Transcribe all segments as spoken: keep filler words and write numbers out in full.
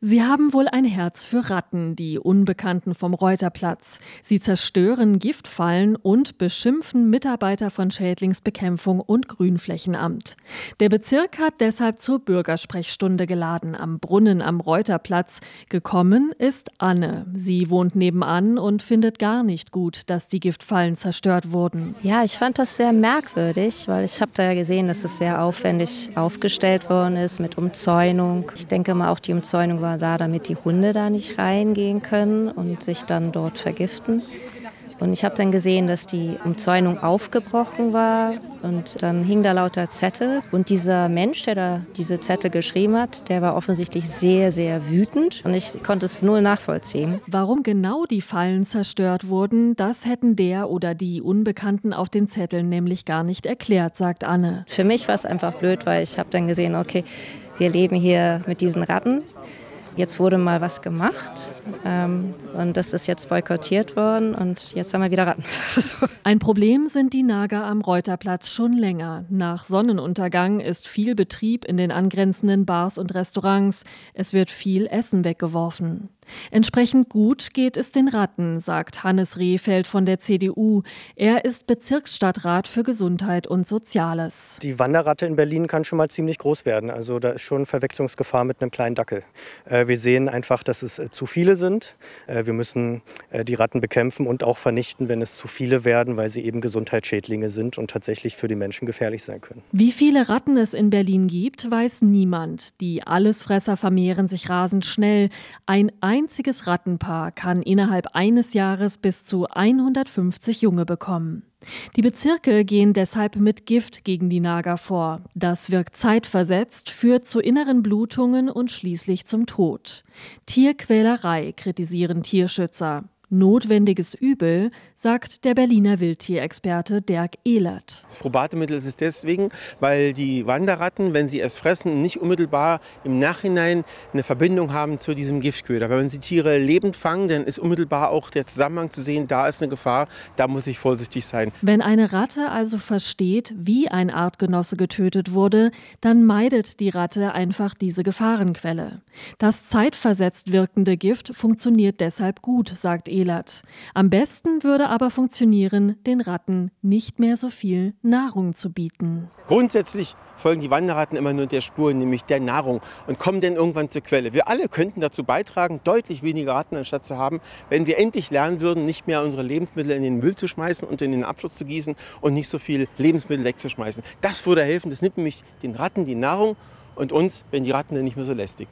Sie haben wohl ein Herz für Ratten, die Unbekannten vom Reuterplatz. Sie zerstören Giftfallen und beschimpfen Mitarbeiter von Schädlingsbekämpfung und Grünflächenamt. Der Bezirk hat deshalb zur Bürgersprechstunde geladen am Brunnen am Reuterplatz. Gekommen ist Anne. Sie wohnt nebenan und findet gar nicht gut, dass die Giftfallen zerstört wurden. Ja, ich fand das sehr merkwürdig, weil ich habe da ja gesehen, dass es sehr aufwendig aufgestellt worden ist mit Umzäunung. Ich denke mal, auch die Umzäunung war da, damit die Hunde da nicht reingehen können und sich dann dort vergiften. Und ich habe dann gesehen, dass die Umzäunung aufgebrochen war und dann hing da lauter Zettel. Und dieser Mensch, der da diese Zettel geschrieben hat, der war offensichtlich sehr, sehr wütend und ich konnte es null nachvollziehen. Warum genau die Fallen zerstört wurden, das hätten der oder die Unbekannten auf den Zetteln nämlich gar nicht erklärt, sagt Anne. Für mich war es einfach blöd, weil ich habe dann gesehen, okay, wir leben hier mit diesen Ratten. Jetzt wurde mal was gemacht ähm, und das ist jetzt boykottiert worden und jetzt haben wir wieder Ratten. Ein Problem sind die Nager am Reuterplatz schon länger. Nach Sonnenuntergang ist viel Betrieb in den angrenzenden Bars und Restaurants. Es wird viel Essen weggeworfen. Entsprechend gut geht es den Ratten, sagt Hannes Rehfeld von der C D U. Er ist Bezirksstadtrat für Gesundheit und Soziales. Die Wanderratte in Berlin kann schon mal ziemlich groß werden. Also da ist schon Verwechslungsgefahr mit einem kleinen Dackel. Wir sehen einfach, dass es zu viele sind. Wir müssen die Ratten bekämpfen und auch vernichten, wenn es zu viele werden, weil sie eben Gesundheitsschädlinge sind und tatsächlich für die Menschen gefährlich sein können. Wie viele Ratten es in Berlin gibt, weiß niemand. Die Allesfresser vermehren sich rasend schnell. Ein einziges Rattenpaar kann innerhalb eines Jahres bis zu hundertfünfzig Junge bekommen. Die Bezirke gehen deshalb mit Gift gegen die Nager vor. Das wirkt zeitversetzt, führt zu inneren Blutungen und schließlich zum Tod. Tierquälerei kritisieren Tierschützer. Notwendiges Übel, sagt der Berliner Wildtierexperte Dirk Ehlert. Das probate Mittel ist es deswegen, weil die Wanderratten, wenn sie es fressen, nicht unmittelbar im Nachhinein eine Verbindung haben zu diesem Giftköder. Wenn sie Tiere lebend fangen, dann ist unmittelbar auch der Zusammenhang zu sehen, da ist eine Gefahr, da muss ich vorsichtig sein. Wenn eine Ratte also versteht, wie ein Artgenosse getötet wurde, dann meidet die Ratte einfach diese Gefahrenquelle. Das zeitversetzt wirkende Gift funktioniert deshalb gut, sagt Ehlert. Am besten würde aber funktionieren, den Ratten nicht mehr so viel Nahrung zu bieten. Grundsätzlich folgen die Wanderratten immer nur der Spur, nämlich der Nahrung, und kommen dann irgendwann zur Quelle. Wir alle könnten dazu beitragen, deutlich weniger Ratten anstatt zu haben, wenn wir endlich lernen würden, nicht mehr unsere Lebensmittel in den Müll zu schmeißen und in den Abfluss zu gießen und nicht so viel Lebensmittel wegzuschmeißen. Das würde helfen. Das nimmt nämlich den Ratten die Nahrung und uns, wenn die Ratten dann nicht mehr so lästig.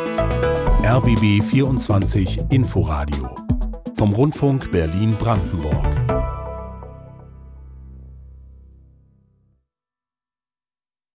R B B vierundzwanzig Inforadio vom Rundfunk Berlin-Brandenburg.